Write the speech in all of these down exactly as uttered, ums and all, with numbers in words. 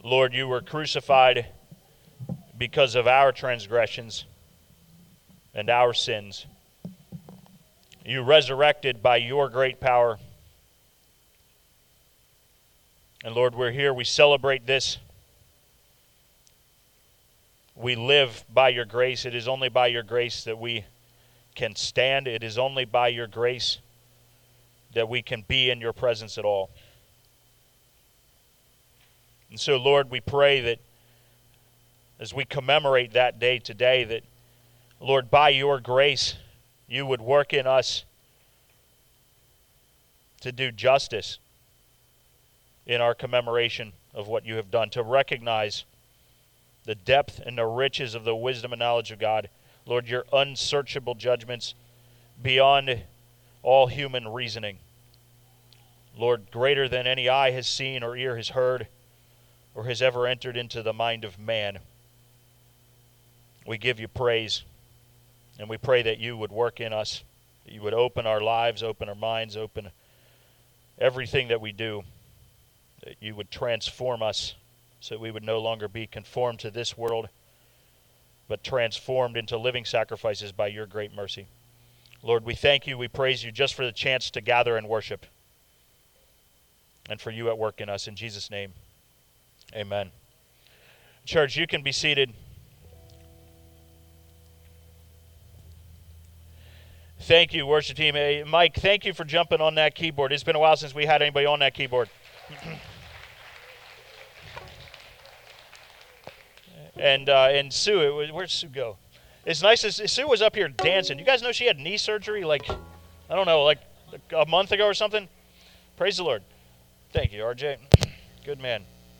Lord, you were crucified because of our transgressions and our sins. You resurrected by your great power. And Lord, we're here. We celebrate this. We live by your grace. It is only by your grace that we can stand. It is only by your grace that we can be in your presence at all. And so, Lord, we pray that as we commemorate that day today, that, Lord, by your grace, you would work in us to do justice in our commemoration of what you have done, to recognize the depth and the riches of the wisdom and knowledge of God. Lord, your unsearchable judgments beyond all human reasoning. Lord, greater than any eye has seen or ear has heard or has ever entered into the mind of man. We give you praise, and we pray that you would work in us, that you would open our lives, open our minds, open everything that we do, that you would transform us so that we would no longer be conformed to this world, but transformed into living sacrifices by your great mercy. Lord, we thank you, we praise you just for the chance to gather and worship, and for you at work in us. In Jesus' name, amen. Church, you can be seated. Thank you, worship team. Hey, Mike, thank you for jumping on that keyboard. It's been a while since we had anybody on that keyboard. and uh, and Sue, it was, where'd Sue go? It's nice as Sue was up here dancing. You guys know she had knee surgery like, I don't know, like a month ago or something? Praise the Lord. Thank you, R J. Good man.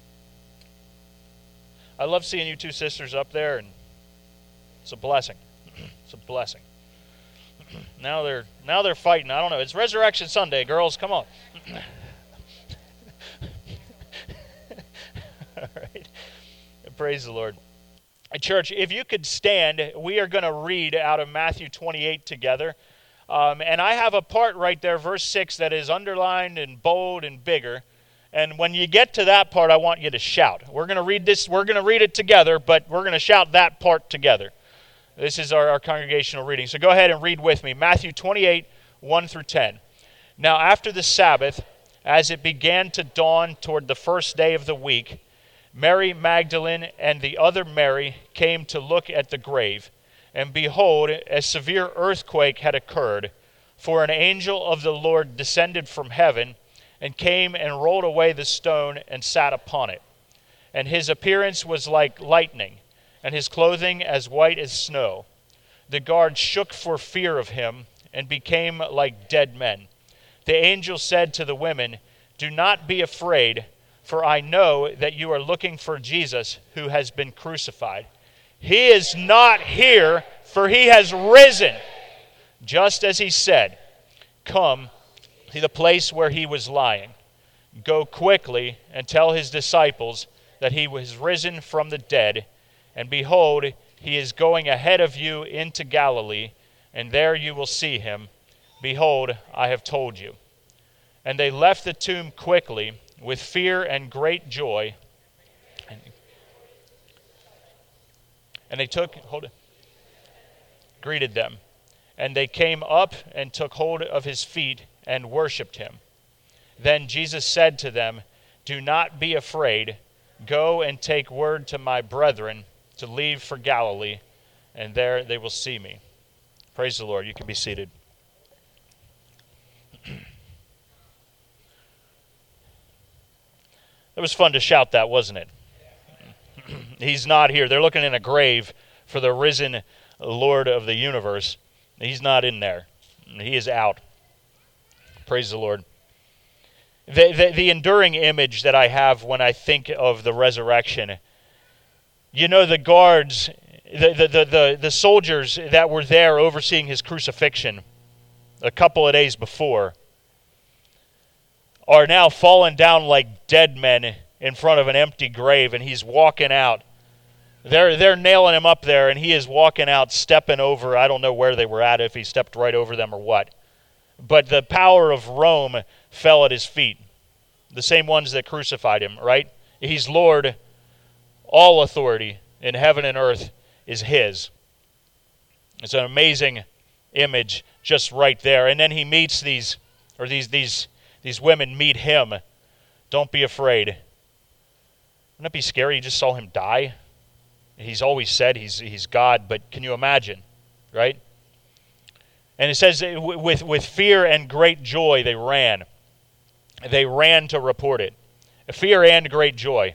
I love seeing you two sisters up there, and it's a blessing. It's a blessing. Now they're now they're fighting. I don't know. It's Resurrection Sunday, girls. Come on. All right. Praise the Lord. Church, if you could stand, we are going to read out of Matthew twenty-eight together. Um, and I have a part right there, verse six, that is underlined and bold and bigger. And when you get to that part, I want you to shout. We're going to read this. We're going to read it together, but we're going to shout that part together. This is our, our congregational reading. So go ahead and read with me. Matthew twenty-eight, one through ten. Now after the Sabbath, as it began to dawn toward the first day of the week, Mary Magdalene and the other Mary came to look at the grave. And behold, a severe earthquake had occurred, for an angel of the Lord descended from heaven and came and rolled away the stone and sat upon it. And his appearance was like lightning, and his clothing as white as snow. The guards shook for fear of him and became like dead men. The angel said to the women, "Do not be afraid, for I know that you are looking for Jesus who has been crucified. He is not here, for he has risen, just as he said. Come to the place where he was lying. Go quickly and tell his disciples that he was risen from the dead. And behold, he is going ahead of you into Galilee, and there you will see him. Behold, I have told you." And they left the tomb quickly with fear and great joy. And, and they took, hold it, greeted them. And they came up and took hold of his feet and worshipped him. Then Jesus said to them, "Do not be afraid. Go and take word to my brethren to leave for Galilee, and there they will see me." Praise the Lord. You can be seated. It was fun to shout that, wasn't it? He's not here. They're looking in a grave for the risen Lord of the universe. He's not in there. He is out. Praise the Lord. The, the, the enduring image that I have when I think of the resurrection, you know, the guards, the, the, the, the, the soldiers that were there overseeing his crucifixion a couple of days before are now fallen down like dead men in front of an empty grave, and he's walking out. They're, they're nailing him up there, and he is walking out, stepping over. I don't know where they were at, if he stepped right over them or what. But the power of Rome fell at his feet. The same ones that crucified him, right? He's Lord All authority in heaven and earth is his. It's an amazing image just right there. And then he meets these, or these these these women meet him. Don't be afraid. Wouldn't it be scary? You just saw him die. He's always said he's he's God, but can you imagine, right? And it says with with fear and great joy they ran. They ran to report it. Fear and great joy.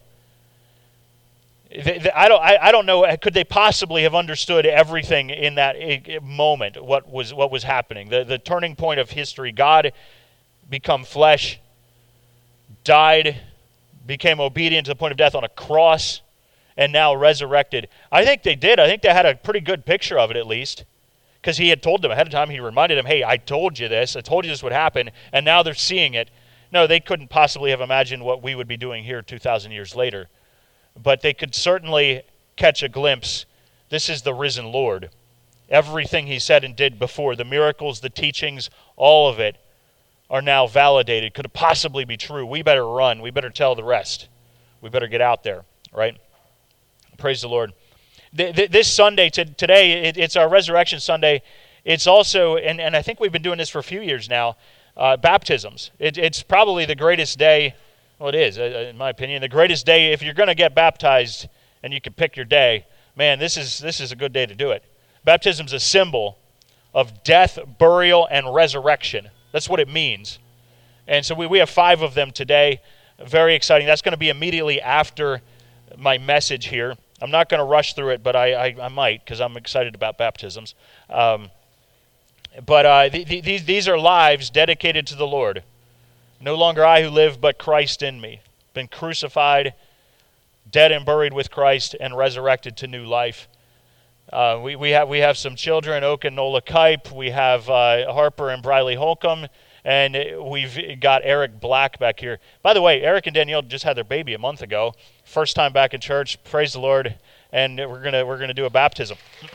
I don't I don't know, could they possibly have understood everything in that moment, what was what was happening? The the turning point of history. God become flesh, died, became obedient to the point of death on a cross, and now resurrected. I think they did. I think they had a pretty good picture of it, at least, because he had told them ahead of time. He reminded them, hey, I told you this. I told you this would happen, and now they're seeing it. No, they couldn't possibly have imagined what we would be doing here two thousand years later. But they could certainly catch a glimpse. This is the risen Lord. Everything he said and did before, the miracles, the teachings, all of it are now validated. Could it possibly be true? We better run. We better tell the rest. We better get out there, right? Praise the Lord. This Sunday, today, it's our Resurrection Sunday. It's also, and, and I think we've been doing this for a few years now, uh, baptisms. It, it's probably the greatest day, well, it is, in my opinion, the greatest day. If you're going to get baptized and you can pick your day, man, this is this is a good day to do it. Baptism's a symbol of death, burial, and resurrection. That's what it means. And so we, we have five of them today. Very exciting. That's going to be immediately after my message here. I'm not going to rush through it, but I, I, I might, because I'm excited about baptisms. Um, but uh, the, the, these, these are lives dedicated to the Lord. No longer I who live, but Christ in me. Been crucified, dead and buried with Christ, and resurrected to new life. Uh, we, we have we have some children, Oak and Nola Kipe. We have uh, Harper and Briley Holcomb. And we've got Eric Black back here. By the way, Eric and Danielle just had their baby a month ago. First time back in church. Praise the Lord. And we're gonna we're gonna do a baptism.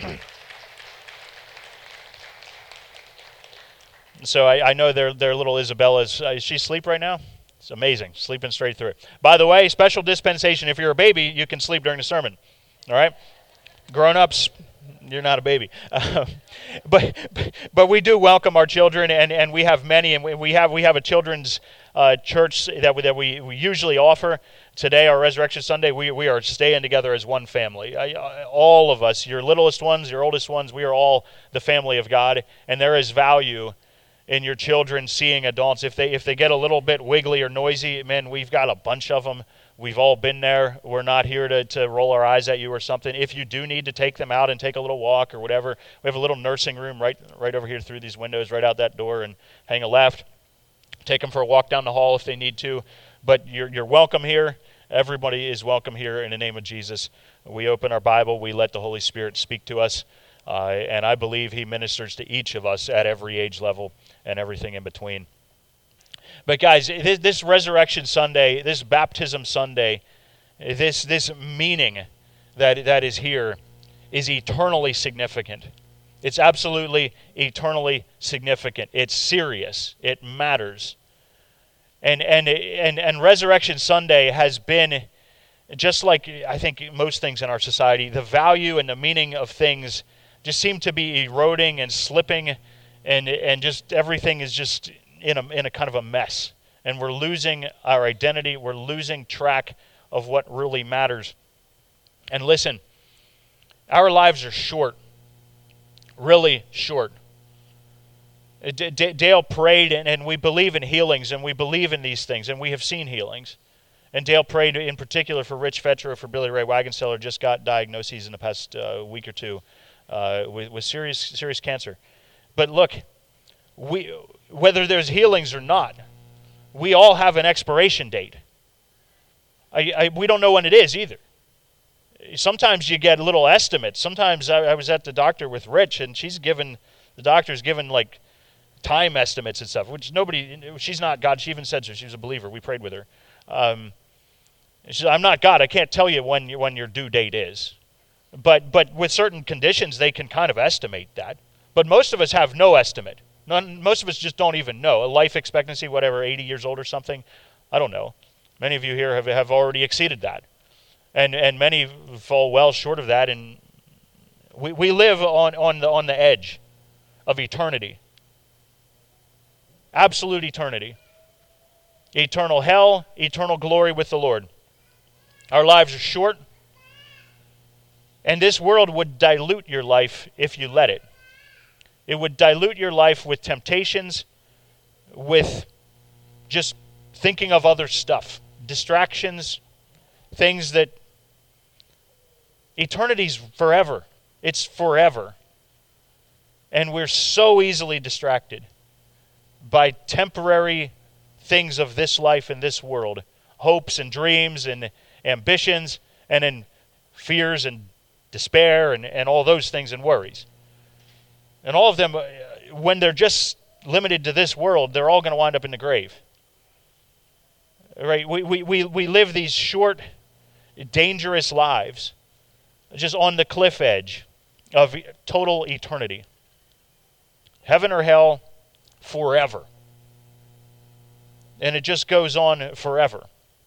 So I, I know their their little Isabella's. Uh, is she asleep right now? It's amazing, sleeping straight through it. By the way, special dispensation. If you're a baby, you can sleep during the sermon. All right, grown-ups, you're not a baby. Uh, but but we do welcome our children, and, and we have many, and we, we have we have a children's uh, church that we, that we, we usually offer. Today, our Resurrection Sunday, we we are staying together as one family. I, all of us, your littlest ones, your oldest ones, we are all the family of God, and there is value in your children seeing adults. If they if they get a little bit wiggly or noisy, man, we've got a bunch of them. We've all been there. We're not here to, to roll our eyes at you or something. If you do need to take them out and take a little walk or whatever, we have a little nursing room right right over here through these windows, right out that door, and hang a left. Take them for a walk down the hall if they need to. But you're you're welcome here. Everybody is welcome here in the name of Jesus. We open our Bible. We let the Holy Spirit speak to us. Uh, and I believe he ministers to each of us at every age level and everything in between. But guys, this, this Resurrection Sunday, this Baptism Sunday, this this meaning that that is here is eternally significant. It's absolutely eternally significant. It's serious. It matters. And and and and Resurrection Sunday has been, just like I think most things in our society, the value and the meaning of things just seem to be eroding and slipping, and and just everything is just in a in a kind of a mess. And we're losing our identity. We're losing track of what really matters. And listen, our lives are short, really short. D- D- Dale prayed, and, and we believe in healings, and we believe in these things, and we have seen healings. And Dale prayed in particular for Rich Fetcher, for Billy Ray Wagonseller, just got diagnoses in the past uh, week or two. Uh, with, with serious serious cancer. But look, we whether there's healings or not, we all have an expiration date. I, I, we don't know when it is either. Sometimes you get little estimates. Sometimes I, I was at the doctor with Rich, and she's given, the doctor's given like time estimates and stuff, which nobody, she's not God. She even said so. She was a believer. We prayed with her. Um, she said, I'm not God. I can't tell you when, you, when your due date is. But but with certain conditions, they can kind of estimate that. But most of us have no estimate. None, most of us just don't even know. A life expectancy, whatever, eighty years old or something, I don't know. Many of you here have, have already exceeded that. And and many fall well short of that, and we, we live on, on the on the edge of eternity. Absolute eternity. Eternal hell, eternal glory with the Lord. Our lives are short, and this world would dilute your life if you let it. It would dilute your life with temptations, with just thinking of other stuff, distractions, things that eternity's forever. It's forever. And we're so easily distracted by temporary things of this life and this world, hopes and dreams and ambitions, and in fears and despair and, and all those things and worries. And all of them, when they're just limited to this world, they're all going to wind up in the grave. Right? We, we, we, we live these short, dangerous lives just on the cliff edge of total eternity. Heaven or hell, forever. And it just goes on forever.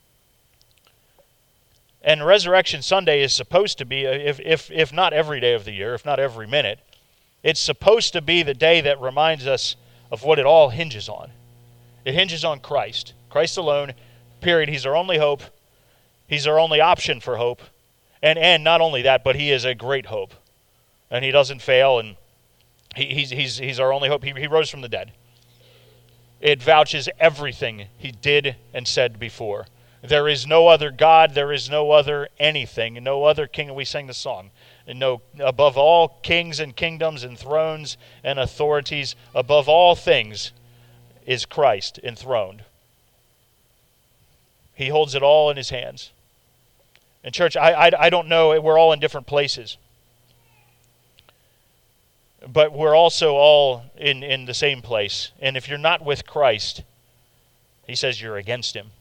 And Resurrection Sunday is supposed to be, if, if, if not every day of the year, if not every minute, it's supposed to be the day that reminds us of what it all hinges on. It hinges on Christ. Christ alone, period. He's our only hope. He's our only option for hope. And and not only that, but he is a great hope. And he doesn't fail, and he, he's, he's, he's our only hope. He, he rose from the dead. It vouches everything he did and said before. There is no other God, there is no other anything, no other king. We sang the song. And no, above all kings and kingdoms and thrones and authorities, above all things is Christ enthroned. He holds it all in his hands. And church, I, I, I don't know, we're all in different places. But we're also all in, in the same place. And if you're not with Christ, he says you're against him.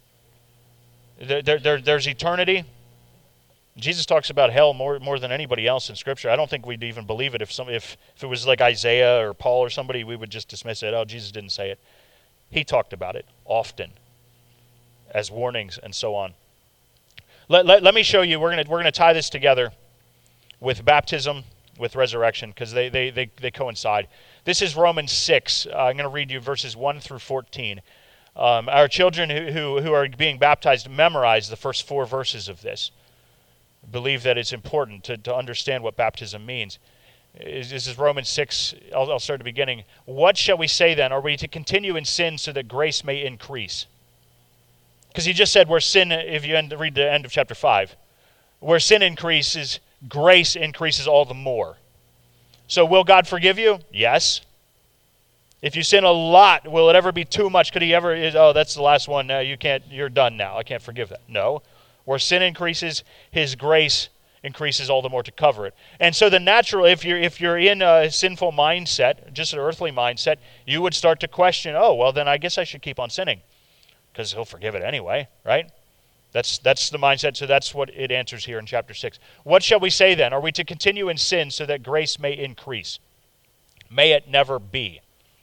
There, there, there's eternity. Jesus talks about hell more, more than anybody else in Scripture. I don't think we'd even believe it if some if, if it was like Isaiah or Paul or somebody, we would just dismiss it. Oh, Jesus didn't say it. He talked about it often as warnings and so on. Let, let, let me show you, we're going we're gonna tie this together with baptism, with resurrection, because they, they, they, they coincide. This is Romans six. Uh, I'm going to read you verses one through fourteen. Um, our children who, who, who are being baptized memorize the first four verses of this. Believe that it's important to, to understand what baptism means. This is Romans six. I'll, I'll start at the beginning. What shall we say then? Are we to continue in sin so that grace may increase? Because he just said where sin, if you end, read the end of chapter five, where sin increases, grace increases all the more. So will God forgive you? Yes. If you sin a lot, will it ever be too much? Could he ever, oh, that's the last one, uh, you can't, you're done now, I can't forgive that. No. Where sin increases, his grace increases all the more to cover it. And so the natural, if you're if you're in a sinful mindset, just an earthly mindset, you would start to question, oh, well then I guess I should keep on sinning, because he'll forgive it anyway, right? That's that's the mindset, so that's what it answers here in chapter six. What shall we say then? Are we to continue in sin so that grace may increase? May it never be.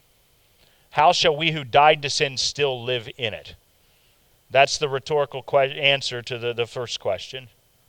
How shall we who died to sin still live in it? That's the rhetorical que- answer to the, the first question.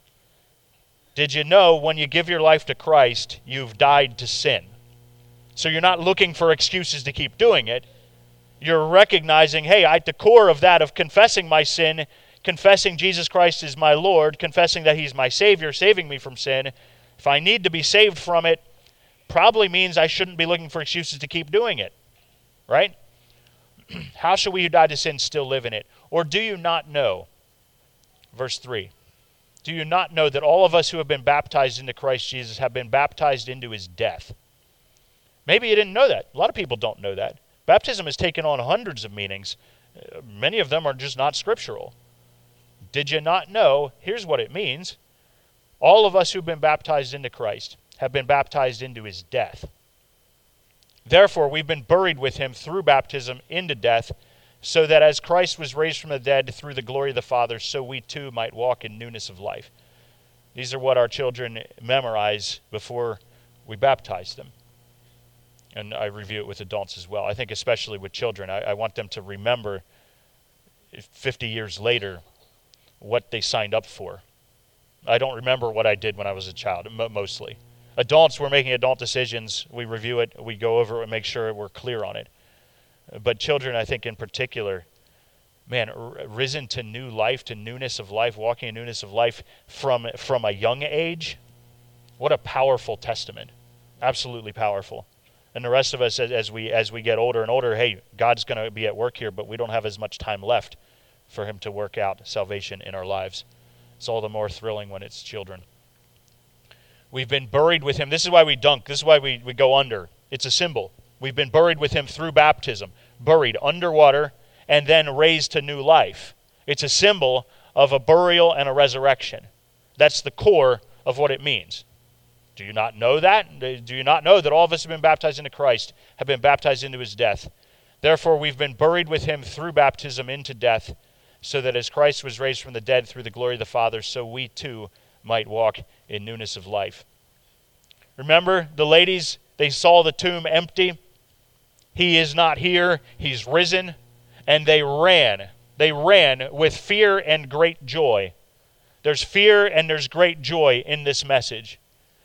Did you know when you give your life to Christ, you've died to sin? So you're not looking for excuses to keep doing it. You're recognizing, hey, at the core of that, of confessing my sin, confessing Jesus Christ is my Lord, confessing that he's my Savior, saving me from sin, if I need to be saved from it, probably means I shouldn't be looking for excuses to keep doing it. Right? How shall we who died to sin still live in it? Or do you not know? Verse three. Do you not know that all of us who have been baptized into Christ Jesus have been baptized into his death? Maybe you didn't know that. A lot of people don't know that. Baptism has taken on hundreds of meanings. Uh, many of them are just not scriptural. Did you not know? Here's what it means. All of us who have been baptized into Christ have been baptized into his death. Therefore, we've been buried with him through baptism into death, so that as Christ was raised from the dead through the glory of the Father, so we too might walk in newness of life. These are what our children memorize before we baptize them. And I review it with adults as well. I think especially with children, I, I want them to remember fifty years later what they signed up for. I don't remember what I did when I was a child, mostly. Adults, we're making adult decisions. We review it, we go over it, and make sure we're clear on it. But children, I think in particular, man, risen to new life, to newness of life, walking in newness of life from, from a young age, what a powerful testament. Absolutely powerful. And the rest of us, as, as we as we get older and older, hey, God's going to be at work here, but we don't have as much time left for him to work out salvation in our lives. It's all the more thrilling when it's children. We've been buried with him. This is why we dunk. This is why we, we go under. It's a symbol. We've been buried with him through baptism, buried underwater, and then raised to new life. It's a symbol of a burial and a resurrection. That's the core of what it means. Do you not know that? Do you not know that all of us have been baptized into Christ, have been baptized into his death? Therefore, we've been buried with him through baptism into death, so that as Christ was raised from the dead through the glory of the Father, so we too might walk in newness of life. Remember, the ladies, they saw the tomb empty. He is not here. He's risen. And they ran. They ran with fear and great joy. There's fear and there's great joy in this message.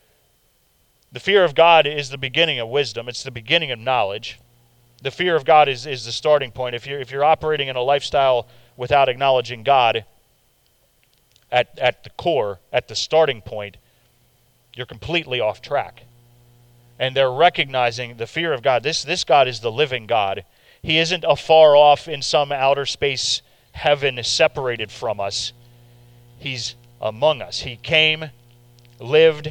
The fear of God is the beginning of wisdom. It's the beginning of knowledge. The fear of God is, is the starting point. If you're, if you're operating in a lifestyle without acknowledging God at, at the core, at the starting point, you're completely off track. And they're recognizing the fear of God. This, this God is the living God. He isn't afar off in some outer space heaven separated from us. He's among us. He came, lived,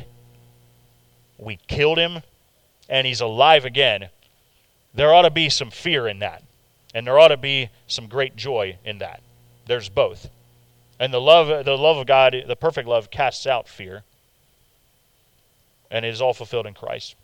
we killed him, and he's alive again. There ought to be some fear in that. And there ought to be some great joy in that. There's both. And the love, the love of God, the perfect love, casts out fear. And it is all fulfilled in Christ.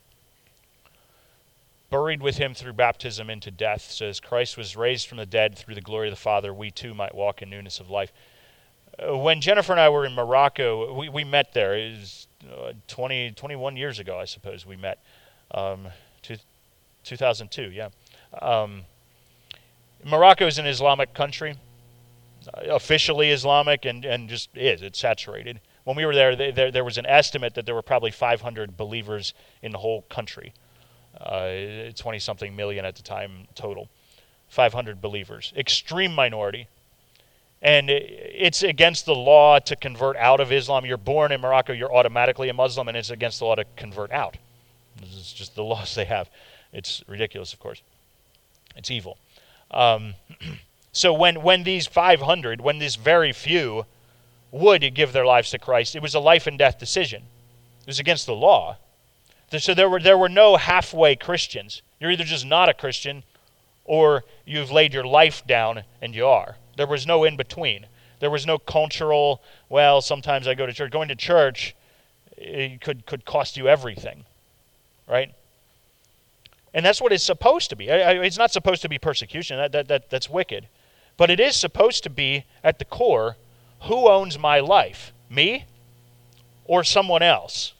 Buried with him through baptism into death, so as Christ was raised from the dead through the glory of the Father, we too might walk in newness of life. Uh, when Jennifer and I were in Morocco, we, we met there. It was uh, twenty, twenty-one years ago, I suppose, we met. Um, two, two thousand two, yeah. Um, Morocco is an Islamic country, uh, officially Islamic, and, and just is. It's saturated. When we were there, they, there, there was an estimate that there were probably five hundred believers in the whole country. Uh, twenty-something million at the time total. five hundred believers. Extreme minority. And it's against the law to convert out of Islam. You're born in Morocco, you're automatically a Muslim, and it's against the law to convert out. This is just the laws they have. It's ridiculous, of course. It's evil. Um, so when, when these five hundred, when these very few would give their lives to Christ, it was a life and death decision. It was against the law. So there were there were no halfway Christians. You're either just not a Christian or you've laid your life down and you are. There was no in between. There was no cultural, well, sometimes I go to church. Going to church it could, could cost you everything, right? And that's what it's supposed to be. It's not supposed to be persecution. That, that, that, that's wicked. But it is supposed to be, at the core, who owns my life? Me or someone else?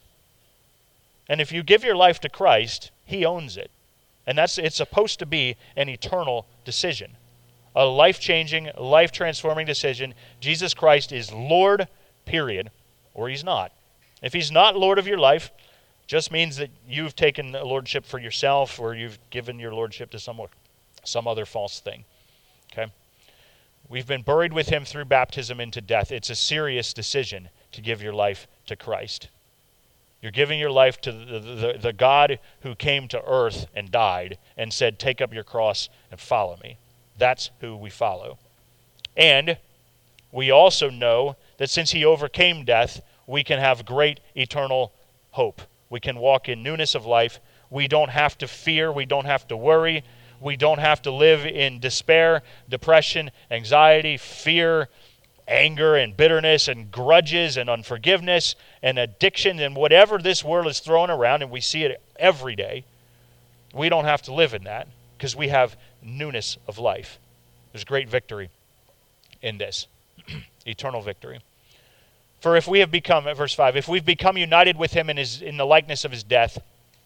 And if you give your life to Christ, he owns it. And that's it's supposed to be an eternal decision. A life-changing, life-transforming decision. Jesus Christ is Lord, period, or he's not. If he's not Lord of your life, just means that you've taken lordship for yourself or you've given your lordship to someone, some other false thing. Okay? We've been buried with him through baptism into death. It's a serious decision to give your life to Christ. You're giving your life to the, the, the God who came to earth and died and said, take up your cross and follow me. That's who we follow. And we also know that since he overcame death, we can have great eternal hope. We can walk in newness of life. We don't have to fear. We don't have to worry. We don't have to live in despair, depression, anxiety, fear, anger and bitterness and grudges and unforgiveness and addiction and whatever this world is throwing around, and we see it every day. We don't have to live in that because we have newness of life. There's great victory in this. Eternal victory. For if we have become, verse five, if we've become united with him in his in the likeness of his death,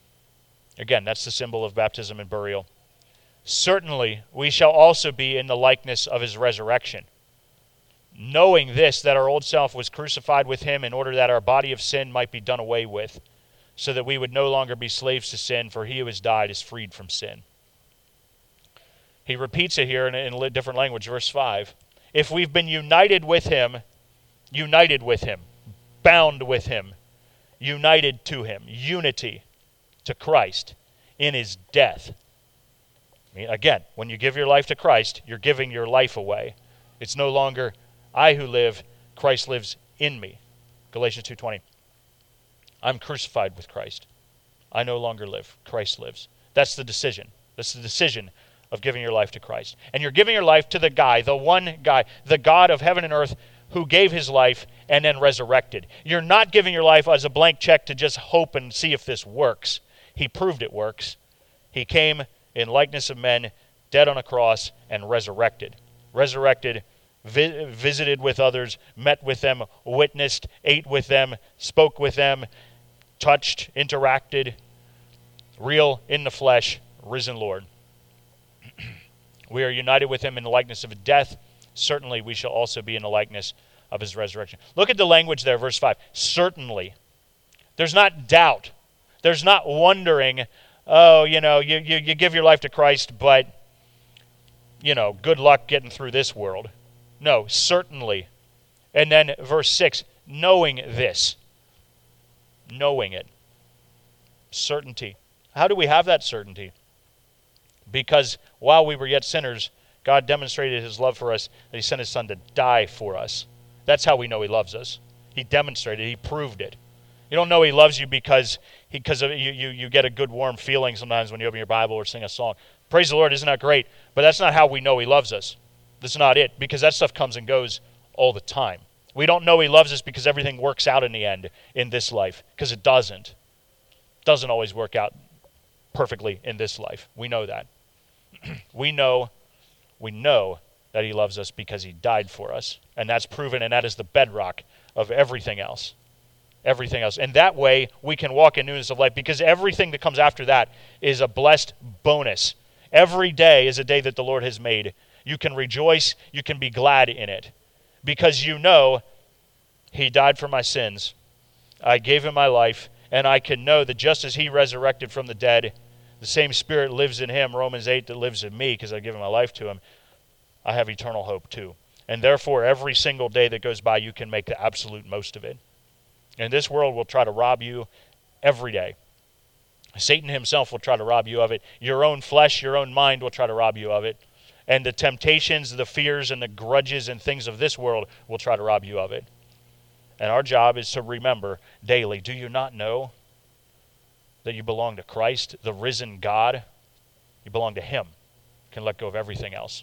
again, that's the symbol of baptism and burial, certainly we shall also be in the likeness of his resurrection. knowing this, that our old self was crucified with him in order that our body of sin might be done away with, so that we would no longer be slaves to sin, for he who has died is freed from sin. He repeats it here in, in a different language, verse five. If we've been united with him, united with him, bound with him, united to him, unity to Christ in his death. I mean, again, when you give your life to Christ, you're giving your life away. It's no longer I who live, Christ lives in me. Galatians two twenty. I'm crucified with Christ. I no longer live. Christ lives. That's the decision. That's the decision of giving your life to Christ. And you're giving your life to the guy, the one guy, the God of heaven and earth, who gave his life and then resurrected. You're not giving your life as a blank check to just hope and see if this works. He proved it works. He came in likeness of men, dead on a cross, and resurrected. Resurrected, vi- visited with others, met with them, witnessed, ate with them, spoke with them, touched, interacted, real in the flesh, risen Lord. We are united with him in the likeness of his death. Certainly we shall also be in the likeness of his resurrection. Look at the language there, verse five. Certainly. There's not doubt. There's not wondering, oh, you know, you, you, you give your life to Christ, but, you know, good luck getting through this world. No, certainly. And then verse six, knowing this. Knowing it. Certainty. How do we have that certainty? Because while we were yet sinners, God demonstrated his love for us, that he sent his son to die for us. That's how we know he loves us. He demonstrated, he proved it. You don't know he loves you because he, because of, you, you, you get a good warm feeling sometimes when you open your Bible or sing a song. Praise the Lord, isn't that great? But that's not how we know he loves us. That's not it, because that stuff comes and goes all the time. We don't know he loves us because everything works out in the end in this life, because it doesn't. It doesn't always work out perfectly in this life. We know that. we know, we know that he loves us because he died for us. And that's proven, and that is the bedrock of everything else. Everything else. And that way, we can walk in newness of life, because everything that comes after that is a blessed bonus. Every day is a day that the Lord has made. You can rejoice, you can be glad in it, because you know he died for my sins. I gave him my life, and I can know that just as he resurrected from the dead, the same Spirit lives in him, Romans eight, that lives in me, because I've given my life to him. I have eternal hope too. And therefore, every single day that goes by, you can make the absolute most of it. And this world will try to rob you every day. Satan himself will try to rob you of it. Your own flesh, your own mind will try to rob you of it. And the temptations, the fears, and the grudges and things of this world will try to rob you of it. And our job is to remember daily, do you not know that you belong to Christ, the risen God? You belong to him. You can let go of everything else.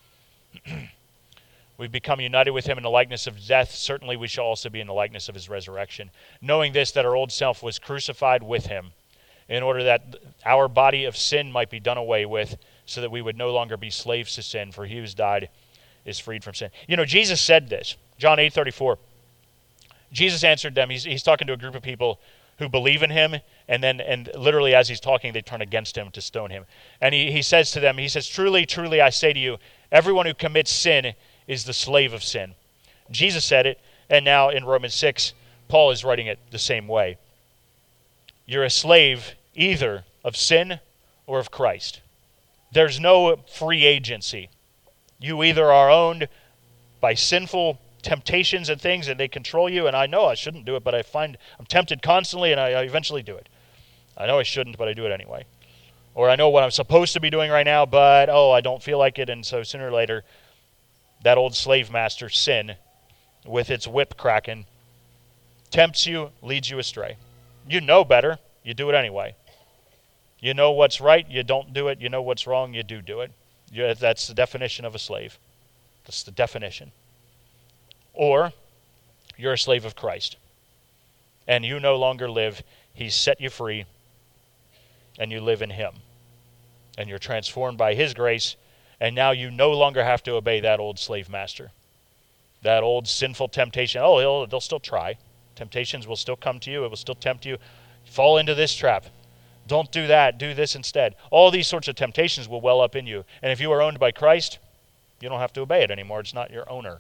We've become united with him in the likeness of death. Certainly we shall also be in the likeness of his resurrection. Knowing this, that our old self was crucified with him, in order that our body of sin might be done away with, so that we would no longer be slaves to sin, for he who has died is freed from sin. You know, Jesus said this, John eight thirty-four. Jesus answered them. He's, he's talking to a group of people who believe in him, and then and literally as he's talking, they turn against him to stone him. And he, he says to them, he says, truly, truly, I say to you, everyone who commits sin is the slave of sin. Jesus said it, and now in Romans six, Paul is writing it the same way. You're a slave either of sin or of Christ. There's no free agency. You either are owned by sinful temptations and things, and they control you, and I know I shouldn't do it, but I find I'm tempted constantly, and I, I eventually do it. I know I shouldn't, but I do it anyway. Or I know what I'm supposed to be doing right now, but, oh, I don't feel like it, and so sooner or later, that old slave master, sin, with its whip cracking, tempts you, leads you astray. You know better, you do it anyway. You know what's right, you don't do it. You know what's wrong, you do do it. You, that's the definition of a slave. That's the definition. Or you're a slave of Christ, and you no longer live. He's set you free, and you live in him. And you're transformed by his grace, and now you no longer have to obey that old slave master, that old sinful temptation. Oh, he'll, they'll still try. Temptations will still come to you. It will still tempt you. Fall into this trap. Don't do that. Do this instead. All these sorts of temptations will well up in you. And if you are owned by Christ, you don't have to obey it anymore. It's not your owner.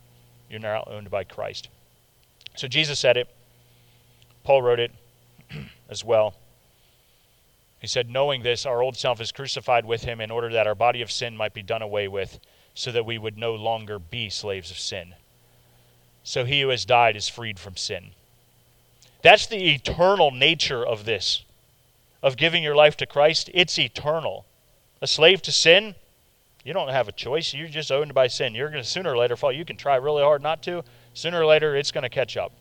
You're now owned by Christ. So Jesus said it. Paul wrote it as well. He said, knowing this, our old self is crucified with him in order that our body of sin might be done away with, so that we would no longer be slaves of sin. So he who has died is freed from sin. That's the eternal nature of this, of giving your life to Christ. It's eternal. A slave to sin, you don't have a choice. You're just owned by sin. You're going to sooner or later fall. You can try really hard not to. Sooner or later, it's going to catch up.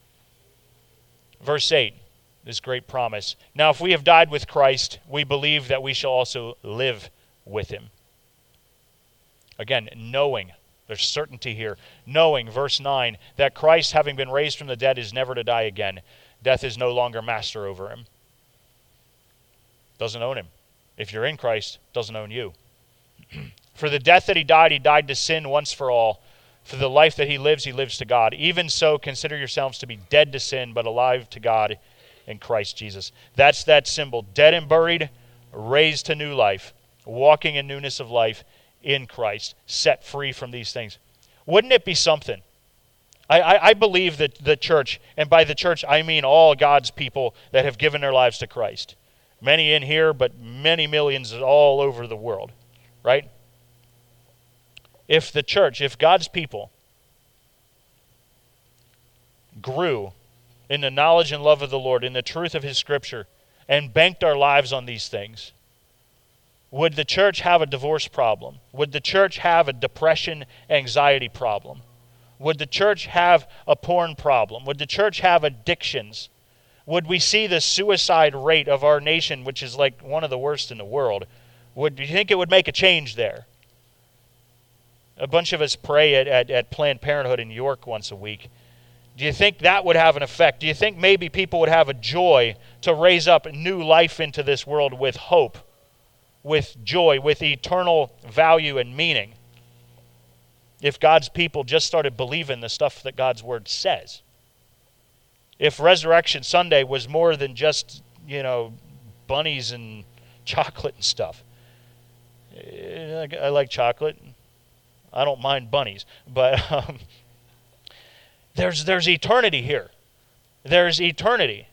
Verse eight, this great promise. Now, if we have died with Christ, we believe that we shall also live with him. Again, knowing. There's certainty here. Knowing, verse nine, that Christ, having been raised from the dead, is never to die again. Death is no longer master over him. Doesn't own him. If you're in Christ, doesn't own you. For the death that he died, he died to sin once for all. For the life that he lives, he lives to God. Even so, consider yourselves to be dead to sin, but alive to God in Christ Jesus. That's that symbol. Dead and buried, raised to new life, walking in newness of life in Christ, set free from these things. Wouldn't it be something? I, I, I believe that the church, and by the church I mean all God's people that have given their lives to Christ. Many in here, but many millions all over the world, right? If the church, if God's people grew in the knowledge and love of the Lord, in the truth of his scripture, and banked our lives on these things, would the church have a divorce problem? Would the church have a depression, anxiety problem? Would the church have a porn problem? Would the church have addictions? Would we see the suicide rate of our nation, which is like one of the worst in the world? Would, do you think it would make a change there? A bunch of us pray at, at, at Planned Parenthood in York once a week. Do you think that would have an effect? Do you think maybe people would have a joy to raise up new life into this world with hope, with joy, with eternal value and meaning, if God's people just started believing the stuff that God's Word says? If Resurrection Sunday was more than just, you know, bunnies and chocolate and stuff. I like chocolate. I don't mind bunnies. But um, there's there's eternity here. There's eternity.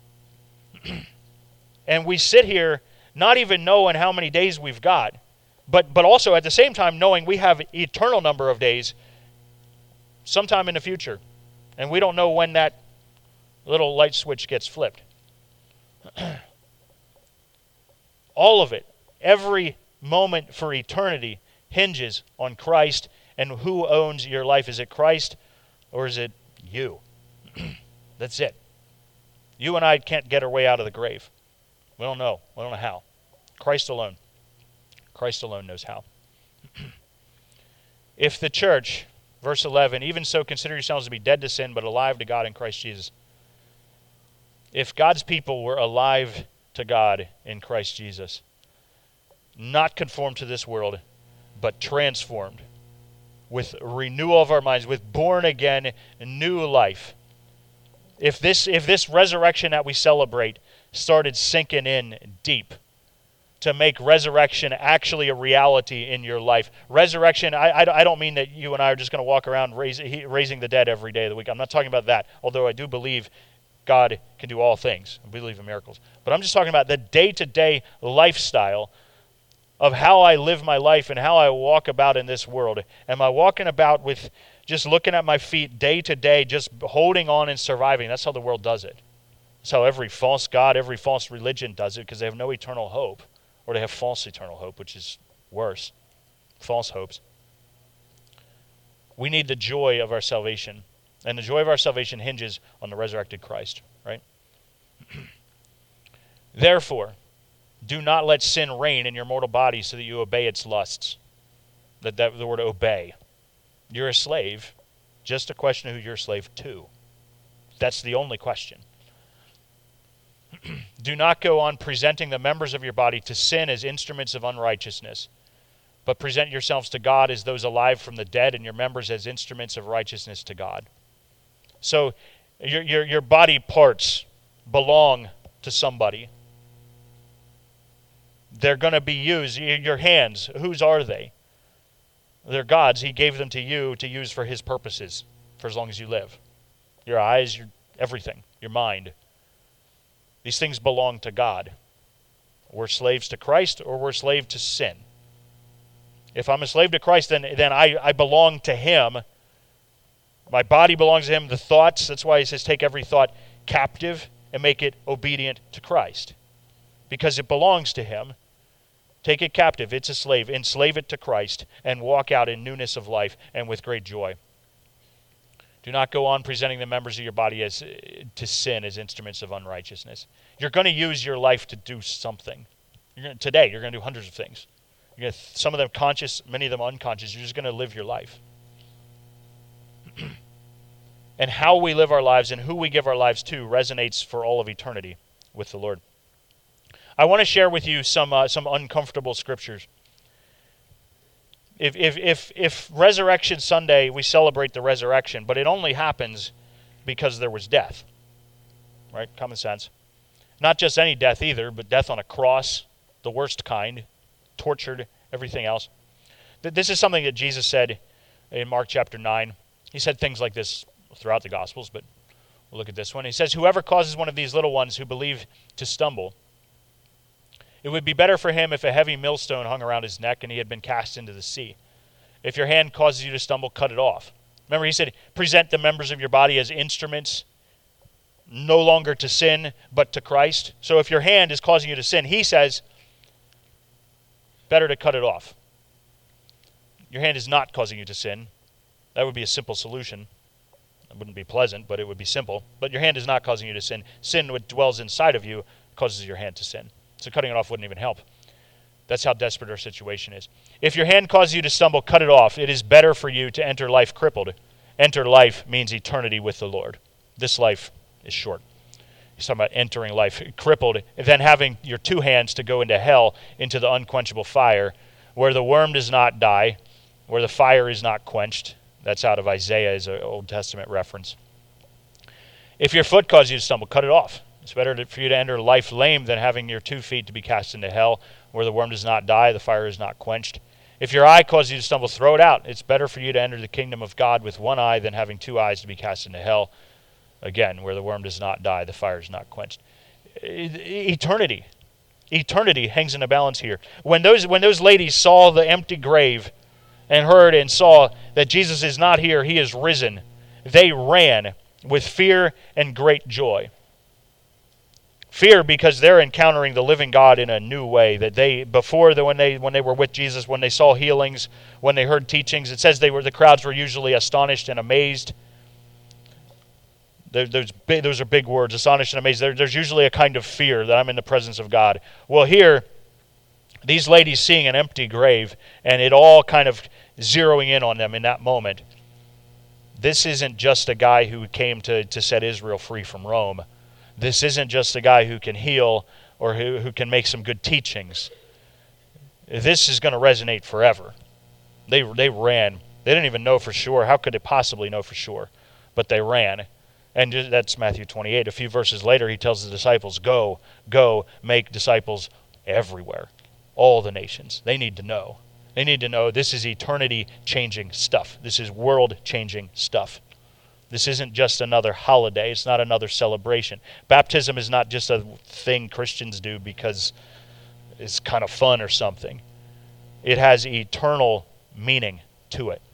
And we sit here not even knowing how many days we've got, but but also at the same time knowing we have eternal number of days sometime in the future. And we don't know when that little light switch gets flipped. All of it, every moment for eternity, hinges on Christ and who owns your life. Is it Christ or is it you? That's it. You and I can't get our way out of the grave. We don't know. We don't know how. Christ alone. Christ alone knows how. If the church, verse eleven, even so consider yourselves to be dead to sin, but alive to God in Christ Jesus. If God's people were alive to God in Christ Jesus, not conformed to this world, but transformed with renewal of our minds, with born again new life. If this if this resurrection that we celebrate started sinking in deep to make resurrection actually a reality in your life. Resurrection, I, I, I don't mean that you and I are just going to walk around raise, raising the dead every day of the week. I'm not talking about that, although I do believe God can do all things. I believe in miracles. But I'm just talking about the day-to-day lifestyle of how I live my life and how I walk about in this world. Am I walking about with just looking at my feet day to day, just holding on and surviving? That's how the world does it. That's how every false god, every false religion does it, because they have no eternal hope. Or they have false eternal hope, which is worse. False hopes. We need the joy of our salvation. And the joy of our salvation hinges on the resurrected Christ, right? Therefore, do not let sin reign in your mortal body so that you obey its lusts. That, that the word obey. You're a slave. Just a question of who you're a slave to. That's the only question. Do not go on presenting the members of your body to sin as instruments of unrighteousness, but present yourselves to God as those alive from the dead, and your members as instruments of righteousness to God. So your your, your body parts belong to somebody. They're going to be used. Your hands, whose are they? They're God's. He gave them to you to use for his purposes for as long as you live. Your eyes, your everything, your mind. These things belong to God. We're slaves to Christ or we're slaves to sin. If I'm a slave to Christ, then, then I, I belong to him. My body belongs to him. The thoughts, that's why he says take every thought captive and make it obedient to Christ. Because it belongs to him. Take it captive. It's a slave. Enslave it to Christ and walk out in newness of life and with great joy. Do not go on presenting the members of your body as to sin as instruments of unrighteousness. You're going to use your life to do something. You're going to, today, you're going to do hundreds of things. You're going to, some of them conscious, many of them unconscious. You're just going to live your life. And how we live our lives and who we give our lives to resonates for all of eternity with the Lord. I want to share with you some uh, some uncomfortable scriptures. If, if if if Resurrection Sunday, we celebrate the resurrection, but it only happens because there was death. Right? Common sense. Not just any death either, but death on a cross, the worst kind, tortured, everything else. This is something that Jesus said in Mark chapter nine. He said things like this throughout the Gospels, but we'll look at this one. He says, whoever causes one of these little ones who believe to stumble, it would be better for him if a heavy millstone hung around his neck and he had been cast into the sea. If your hand causes you to stumble, cut it off. Remember, he said, present the members of your body as instruments, no longer to sin, but to Christ. So if your hand is causing you to sin, he says, better to cut it off. Your hand is not causing you to sin. That would be a simple solution. It wouldn't be pleasant, but it would be simple. But your hand is not causing you to sin. Sin, what dwells inside of you, causes your hand to sin. So cutting it off wouldn't even help. That's how desperate our situation is. If your hand causes you to stumble, cut it off. It is better for you to enter life crippled. Enter life means eternity with the Lord. This life is short. He's talking about entering life crippled, then having your two hands to go into hell, into the unquenchable fire, where the worm does not die, where the fire is not quenched. That's out of Isaiah, is an Old Testament reference. If your foot causes you to stumble, cut it off. It's better to, for you to enter life lame than having your two feet to be cast into hell, where the worm does not die, the fire is not quenched. If your eye causes you to stumble, throw it out. It's better for you to enter the kingdom of God with one eye than having two eyes to be cast into hell, again, where the worm does not die, the fire is not quenched. Eternity. Eternity hangs in the balance here. When those, when those ladies saw the empty grave and heard and saw that Jesus is not here, he is risen, they ran with fear and great joy. Fear because they're encountering the living God in a new way that they before the, when they when they were with Jesus, when they saw healings, when they heard teachings, it says they were the crowds were usually astonished and amazed. There, there's big, those are big words, astonished and amazed. There, there's usually a kind of fear that I'm in the presence of God. Well, here, these ladies seeing an empty grave and it all kind of zeroing in on them in that moment. This isn't just a guy who came to, to set Israel free from Rome. This isn't just a guy who can heal or who, who can make some good teachings. This is going to resonate forever. They they ran. They didn't even know for sure. How could they possibly know for sure? But they ran. And that's Matthew twenty-eight. A few verses later, he tells the disciples, go, go, make disciples everywhere. All the nations. They need to know. They need to know this is eternity-changing stuff. This is world-changing stuff. This isn't just another holiday. It's not another celebration. Baptism is not just a thing Christians do because it's kind of fun or something. It has eternal meaning to it.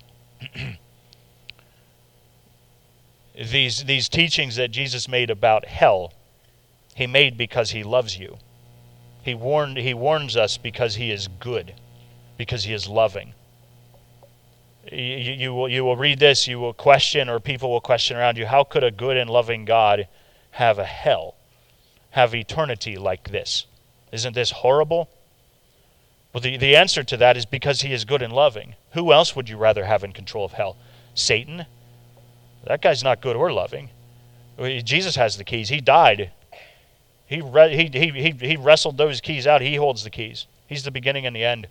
these, these teachings that Jesus made about hell, he made because he loves you. He warned, he warns us because he is good, because he is loving. You, you, will, you will read this, you will question, or people will question around you, how could a good and loving God have a hell, have eternity like this? Isn't this horrible? Well, the, the answer to that is because he is good and loving. Who else would you rather have in control of hell? Satan? That guy's not good or loving. Jesus has the keys. He died. He, re, he, he, he, he wrestled those keys out. He holds the keys. He's the beginning and the end.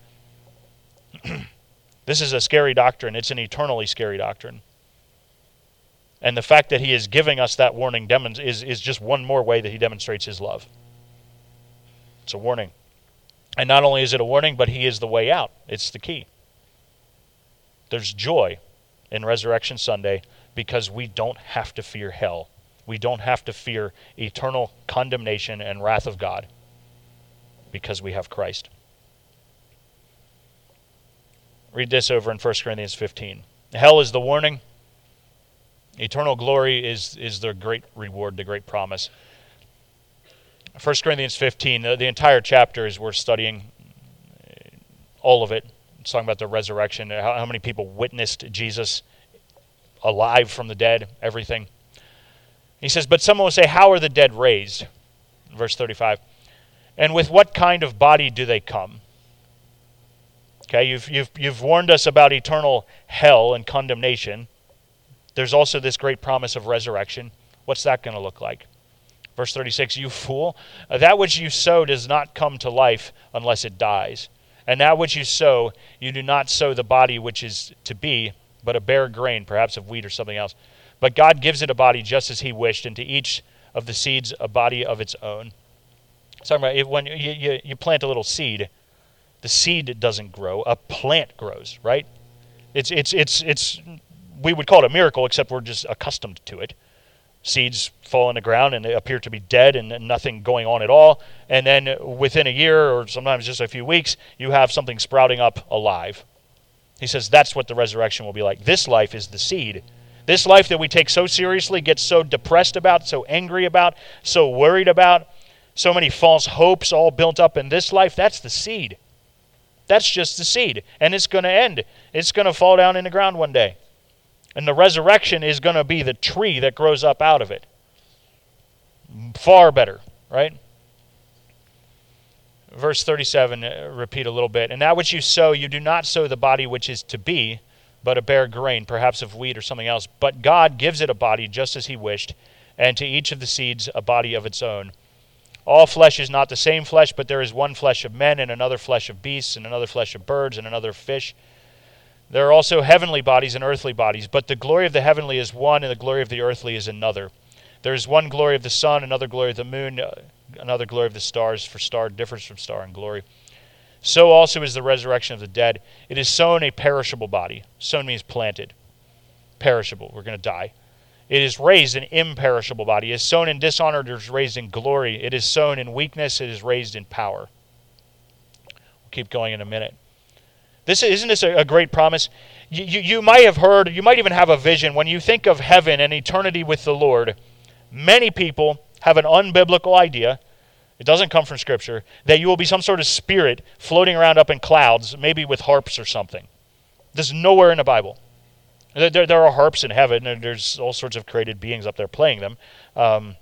This is a scary doctrine. It's an eternally scary doctrine. And the fact that he is giving us that warning is, is just one more way that he demonstrates his love. It's a warning. And not only is it a warning, but he is the way out. It's the key. There's joy in Resurrection Sunday because we don't have to fear hell. We don't have to fear eternal condemnation and wrath of God because we have Christ. Read this over in First Corinthians fifteen. Hell is the warning. Eternal glory is, is the great reward, the great promise. First Corinthians fifteen, the, the entire chapter is worth studying. All of it. It's talking about the resurrection, how, how many people witnessed Jesus alive from the dead, everything. He says, but someone will say, how are the dead raised? Verse thirty-five. And with what kind of body do they come? Okay, you've, you've, you've warned us about eternal hell and condemnation. There's also this great promise of resurrection. What's that going to look like? Verse thirty-six, you fool, that which you sow does not come to life unless it dies. And that which you sow, you do not sow the body which is to be, but a bare grain, perhaps of wheat or something else. But God gives it a body just as he wished, and to each of the seeds a body of its own. It's talking about when you, you, you plant a little seed, the seed doesn't grow, a plant grows, right? It's it's it's it's we would call it a miracle, except we're just accustomed to it. Seeds fall in the ground and they appear to be dead and nothing going on at all. And then within a year or sometimes just a few weeks, you have something sprouting up alive. He says that's what the resurrection will be like. This life is the seed. This life that we take so seriously, get so depressed about, so angry about, so worried about, so many false hopes all built up in this life, that's the seed. That's just the seed. And it's going to end. It's going to fall down in the ground one day. And the resurrection is going to be the tree that grows up out of it. Far better, right? Verse thirty-seven, uh, repeat a little bit. And that which you sow, you do not sow the body which is to be, but a bare grain, perhaps of wheat or something else. But God gives it a body just as he wished, and to each of the seeds a body of its own. All flesh is not the same flesh, but there is one flesh of men, and another flesh of beasts, and another flesh of birds, and another fish. There are also heavenly bodies and earthly bodies, but the glory of the heavenly is one, and the glory of the earthly is another. There is one glory of the sun, another glory of the moon, another glory of the stars, for star differs from star in glory. So also is the resurrection of the dead. It is sown a perishable body. Sown means planted. Perishable, we're going to die. It is raised an imperishable body. It is sown in dishonor, it is raised in glory. It is sown in weakness, it is raised in power. We'll keep going in a minute. This isn't this a, a great promise? You, you, you might have heard, you might even have a vision. When you think of heaven and eternity with the Lord, many people have an unbiblical idea, it doesn't come from Scripture, that you will be some sort of spirit floating around up in clouds, maybe with harps or something. This is nowhere in the Bible. There, there are harps in heaven, and there's all sorts of created beings up there playing them. Um,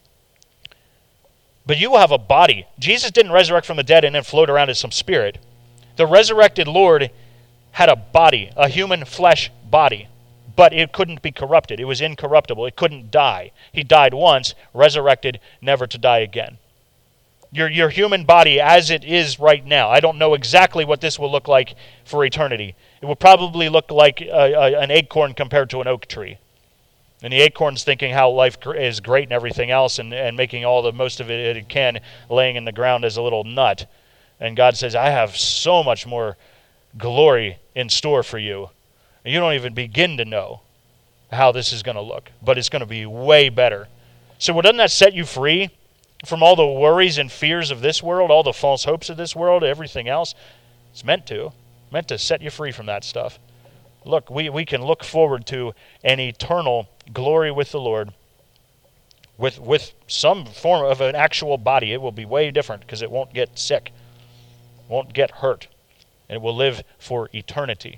but you will have a body. Jesus didn't resurrect from the dead and then float around as some spirit. The resurrected Lord had a body, a human flesh body, but it couldn't be corrupted. It was incorruptible. It couldn't die. He died once, resurrected, never to die again. Your, your human body as it is right now, I don't know exactly what this will look like for eternity. It will probably look like a, a, an acorn compared to an oak tree. And the acorn's thinking how life is great and everything else and, and making all the most of it it can, laying in the ground as a little nut. And God says, I have so much more glory in store for you. And you don't even begin to know how this is going to look. But it's going to be way better. So well, doesn't that set you free from all the worries and fears of this world, all the false hopes of this world, everything else? It's meant to. Meant to set you free from that stuff. Look, we, we can look forward to an eternal glory with the Lord. With, with some form of an actual body. It will be way different because it won't get sick. Won't get hurt, and it will live for eternity.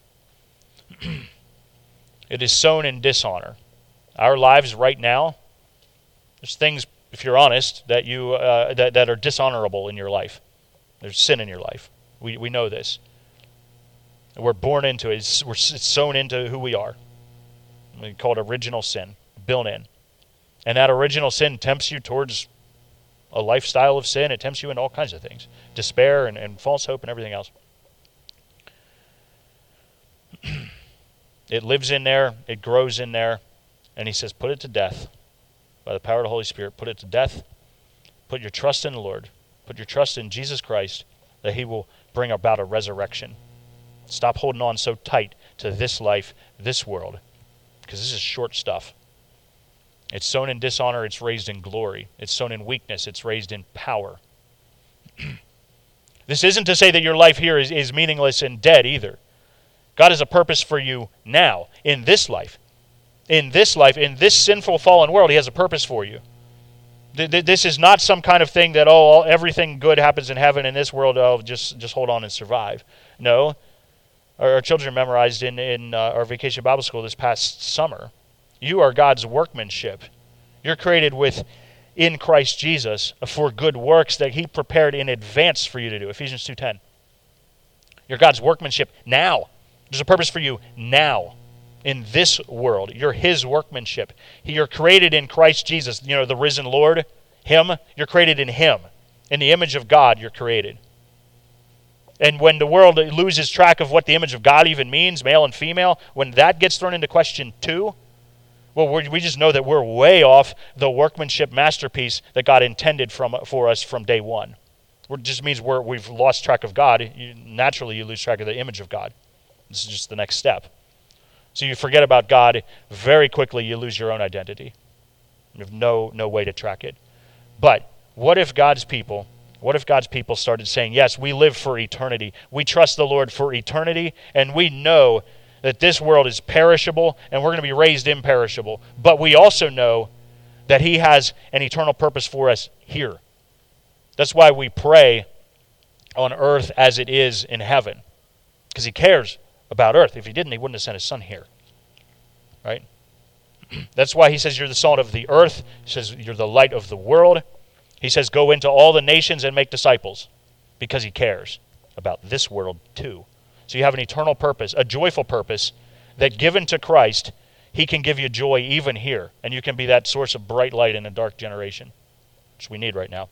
It is sown in dishonor. Our lives right now, there's things, if you're honest, that you uh, that, that are dishonorable in your life. There's sin in your life. We we know this. We're born into it. It's, we're, it's sown into who we are. We call it original sin, built in. And that original sin tempts you towards a lifestyle of sin. It tempts you in all kinds of things. Despair and, and false hope and everything else. It lives in there. It grows in there. And he says, put it to death. By the power of the Holy Spirit, put it to death. Put your trust in the Lord. Put your trust in Jesus Christ, that he will bring about a resurrection. Stop holding on so tight to this life, this world. Because this is short stuff. It's sown in dishonor, it's raised in glory. It's sown in weakness, it's raised in power. This isn't to say that your life here is, is meaningless and dead either. God has a purpose for you now, in this life. In this life, in this sinful, fallen world, he has a purpose for you. This is not some kind of thing that, oh, everything good happens in heaven, in this world, oh, just, just hold on and survive. No. Our, our children memorized in, in uh, our vacation Bible school this past summer. You are God's workmanship. You're created with in Christ Jesus for good works that he prepared in advance for you to do. Ephesians two ten. You're God's workmanship now. There's a purpose for you now in this world. You're his workmanship. You're created in Christ Jesus, you know, the risen Lord, him. You're created in him. In the image of God, you're created. And when the world loses track of what the image of God even means, male and female, when that gets thrown into question too, well, we're, we just know that we're way off the workmanship masterpiece that God intended from for us from day one. It just means we're, we've lost track of God. You, naturally, you lose track of the image of God. This is just the next step. So you forget about God very quickly. You lose your own identity. You have no no way to track it. But what if God's people, what if God's people started saying, yes, we live for eternity. We trust the Lord for eternity, and we know that this world is perishable, and we're going to be raised imperishable. But we also know that he has an eternal purpose for us here. That's why we pray on earth as it is in heaven, because he cares about earth. If he didn't, he wouldn't have sent his son here. Right? That's why he says you're the salt of the earth. He says you're the light of the world. He says go into all the nations and make disciples, because he cares about this world too. So you have an eternal purpose, a joyful purpose, that given to Christ, he can give you joy even here. And you can be that source of bright light in a dark generation, which we need right now.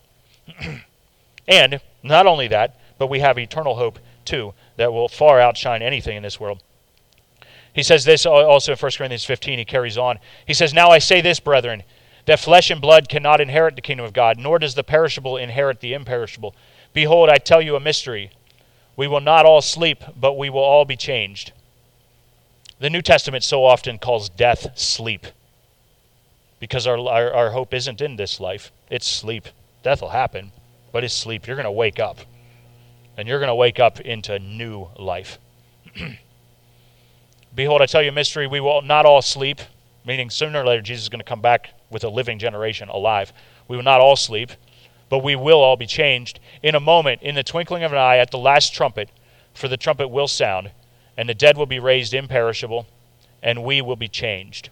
And not only that, but we have eternal hope too, that will far outshine anything in this world. He says this also in First Corinthians fifteen, he carries on. He says, now I say this, brethren, that flesh and blood cannot inherit the kingdom of God, nor does the perishable inherit the imperishable. Behold, I tell you a mystery. We will not all sleep, but we will all be changed. The New Testament so often calls death sleep, because our, our, our hope isn't in this life. It's sleep. Death will happen, but it's sleep. You're going to wake up, and you're going to wake up into new life. Behold, I tell you a mystery. We will not all sleep, meaning sooner or later Jesus is going to come back with a living generation alive. We will not all sleep, but we will all be changed in a moment, in the twinkling of an eye, at the last trumpet, for the trumpet will sound, and the dead will be raised imperishable, and we will be changed.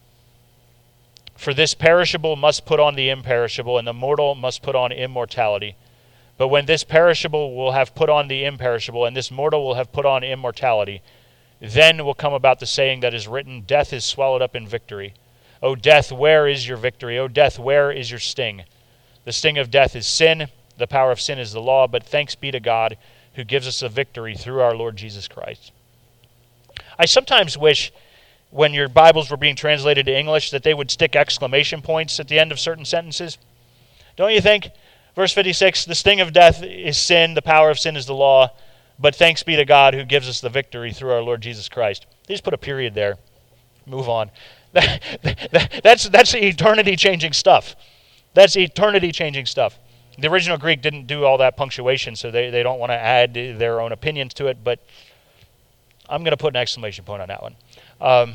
For this perishable must put on the imperishable, and the mortal must put on immortality. But when this perishable will have put on the imperishable, and this mortal will have put on immortality, then will come about the saying that is written, death is swallowed up in victory. O death, where is your victory? O death, where is your sting? The sting of death is sin. The power of sin is the law. But thanks be to God who gives us a victory through our Lord Jesus Christ. I sometimes wish when your Bibles were being translated to English that they would stick exclamation points at the end of certain sentences. Don't you think? Verse fifty-six, the sting of death is sin. The power of sin is the law. But thanks be to God who gives us the victory through our Lord Jesus Christ. They just put a period there. Move on. That, that, that's, that's eternity-changing stuff. That's eternity-changing stuff. The original Greek didn't do all that punctuation, so they, they don't want to add their own opinions to it, but I'm going to put an exclamation point on that one. Um,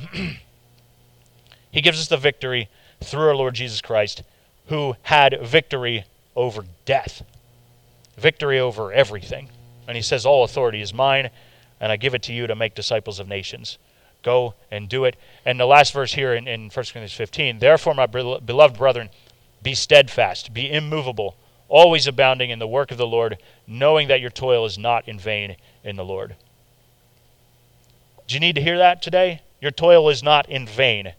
he gives us the victory through our Lord Jesus Christ, who had victory over death, victory over everything. And he says, all authority is mine, and I give it to you to make disciples of nations. Go and do it. And the last verse here in, in First Corinthians fifteen, therefore, my beloved brethren, be steadfast, be immovable, always abounding in the work of the Lord, knowing that your toil is not in vain in the Lord. Do you need to hear that today? Your toil is not in vain.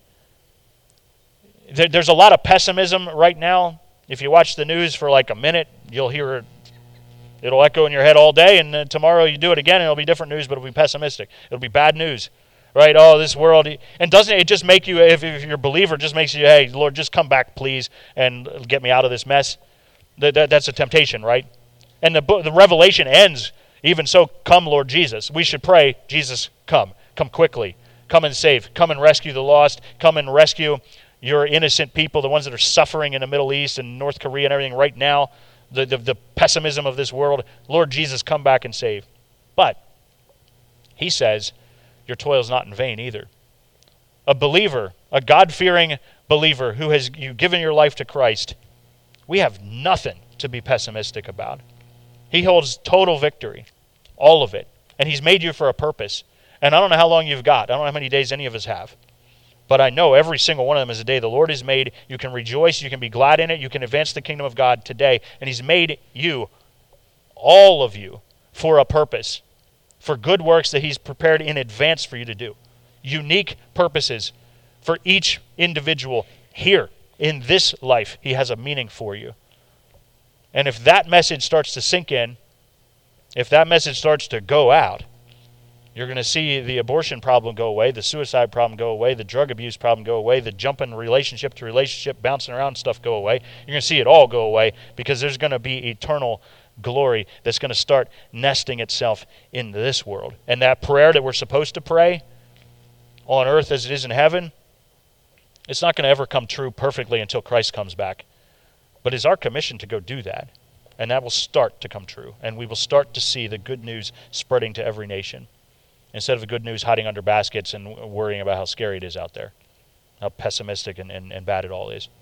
There, there's a lot of pessimism right now. If you watch the news for like a minute, you'll hear it. It'll echo in your head all day, and then tomorrow you do it again, and it'll be different news, but it'll be pessimistic. It'll be bad news. Right? Oh, this world. And doesn't it just make you, if, if you're a believer, it just makes you, hey, Lord, just come back, please, and get me out of this mess. That, that, that's a temptation, right? And the, the Revelation ends, even so, come, Lord Jesus. We should pray, Jesus, come. Come quickly. Come and save. Come and rescue the lost. Come and rescue your innocent people, the ones that are suffering in the Middle East and North Korea and everything right now, the, the, the pessimism of this world. Lord Jesus, come back and save. But he says, your toil is not in vain either. A believer, a God-fearing believer who has you given your life to Christ, we have nothing to be pessimistic about. He holds total victory, all of it. And he's made you for a purpose. And I don't know how long you've got. I don't know how many days any of us have. But I know every single one of them is a day the Lord has made. You can rejoice. You can be glad in it. You can advance the kingdom of God today. And he's made you, all of you, for a purpose. For good works that he's prepared in advance for you to do. Unique purposes for each individual here in this life. He has a meaning for you. And if that message starts to sink in, if that message starts to go out, you're going to see the abortion problem go away, the suicide problem go away, the drug abuse problem go away, the jumping relationship to relationship, bouncing around stuff go away. You're going to see it all go away because there's going to be eternal glory that's going to start nesting itself in this world. And that prayer that we're supposed to pray on earth as it is in heaven, it's not going to ever come true perfectly until Christ comes back. But it's our commission to go do that. And that will start to come true. And we will start to see the good news spreading to every nation. Instead of the good news hiding under baskets and worrying about how scary it is out there. How pessimistic and, and, and bad it all is.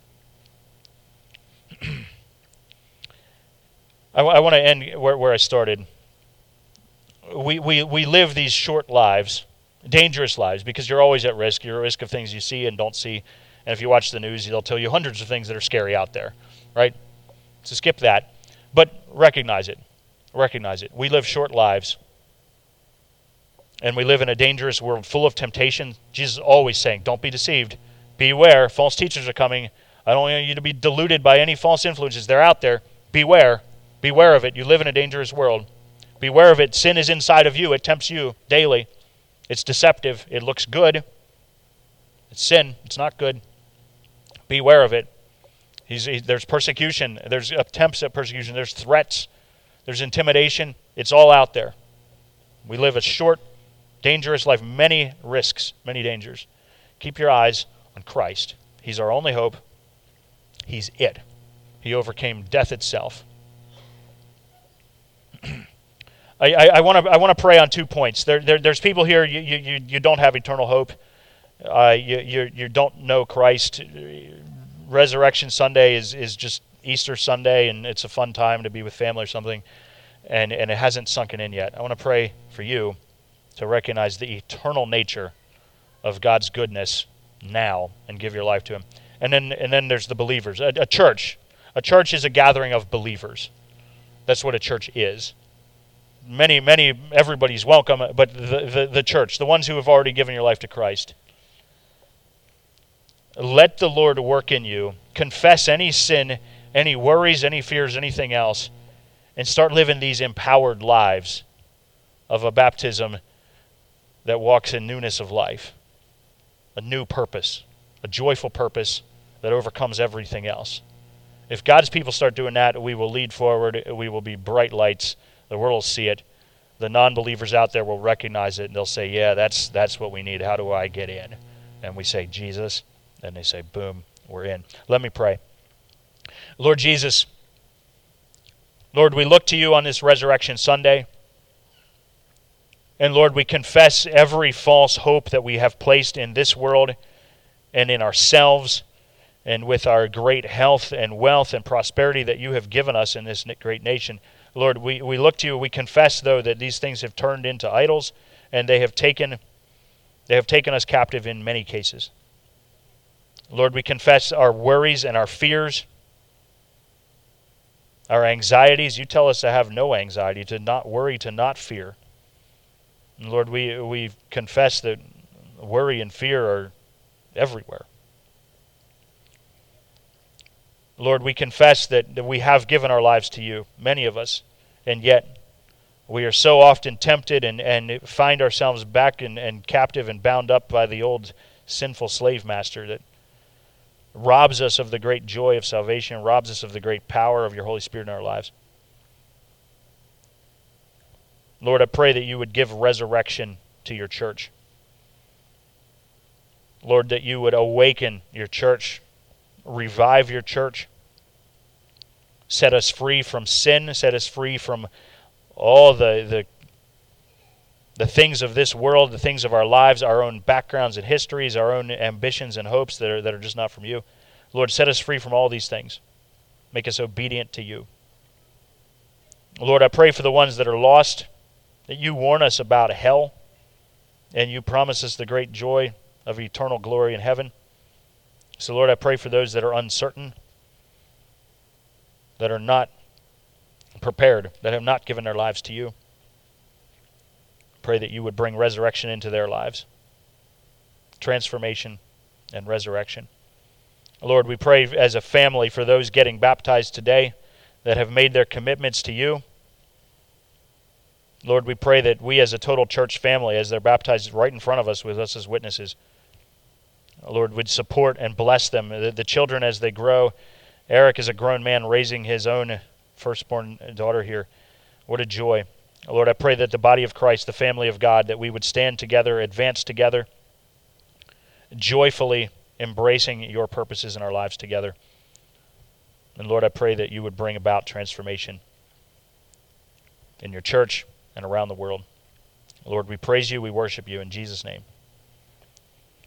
I, I want to end where, where I started. We, we, we live these short lives, dangerous lives, because you're always at risk. You're at risk of things you see and don't see. And if you watch the news, they'll tell you hundreds of things that are scary out there, right? So skip that. But recognize it. Recognize it. We live short lives. And we live in a dangerous world full of temptation. Jesus is always saying, don't be deceived. Beware. False teachers are coming. I don't want you to be deluded by any false influences. They're out there. Beware. Beware of it. You live in a dangerous world. Beware of it. Sin is inside of you. It tempts you daily. It's deceptive. It looks good. It's sin. It's not good. Beware of it. He's, he, there's persecution. There's attempts at persecution. There's threats. There's intimidation. It's all out there. We live a short, dangerous life, many risks, many dangers. Keep your eyes on Christ. He's our only hope. He's it. He overcame death itself. I want to I want to pray on two points. There, there there's people here. You you you don't have eternal hope. Uh, you you you don't know Christ. Resurrection Sunday is is just Easter Sunday, and it's a fun time to be with family or something, and and it hasn't sunken in yet. I want to pray for you to recognize the eternal nature of God's goodness now and give your life to Him. And then and then there's the believers. A, a church. A church is a gathering of believers. That's what a church is. Many, many, everybody's welcome, but the, the, the church, the ones who have already given your life to Christ. Let the Lord work in you. Confess any sin, any worries, any fears, anything else, and start living these empowered lives of a baptism that walks in newness of life. A new purpose, a joyful purpose that overcomes everything else. If God's people start doing that, we will lead forward. We will be bright lights. The world will see it. The non-believers out there will recognize it, and they'll say, yeah, that's that's what we need. How do I get in? And we say, Jesus. And they say, boom, we're in. Let me pray. Lord Jesus, Lord, we look to you on this Resurrection Sunday. And Lord, we confess every false hope that we have placed in this world and in ourselves and with our great health and wealth and prosperity that you have given us in this great nation. Lord, we, we look to you. We confess, though, that these things have turned into idols, and they have taken they have taken us captive in many cases. Lord, we confess our worries and our fears, our anxieties. You tell us to have no anxiety, to not worry, to not fear. And Lord, we we confess that worry and fear are everywhere. Lord, we confess that, that we have given our lives to you, many of us, and yet we are so often tempted and, and find ourselves back and, and captive and bound up by the old sinful slave master that robs us of the great joy of salvation, robs us of the great power of your Holy Spirit in our lives. Lord, I pray that you would give resurrection to your church. Lord, that you would awaken your church, revive your church, set us free from sin, set us free from all the, the, the things of this world, the things of our lives, our own backgrounds and histories, our own ambitions and hopes that are, that are just not from you. Lord, set us free from all these things. Make us obedient to you. Lord, I pray for the ones that are lost, that you warn us about hell, and you promise us the great joy of eternal glory in heaven. So, Lord, I pray for those that are uncertain, that are not prepared, that have not given their lives to you. Pray that you would bring resurrection into their lives, transformation and resurrection. Lord, we pray as a family for those getting baptized today that have made their commitments to you. Lord, we pray that we as a total church family, as they're baptized right in front of us with us as witnesses, Lord, would support and bless them. The, the children as they grow. Eric is a grown man raising his own firstborn daughter here. What a joy. Lord, I pray that the body of Christ, the family of God, that we would stand together, advance together, joyfully embracing your purposes in our lives together. And Lord, I pray that you would bring about transformation in your church and around the world. Lord, we praise you, we worship you in Jesus' name.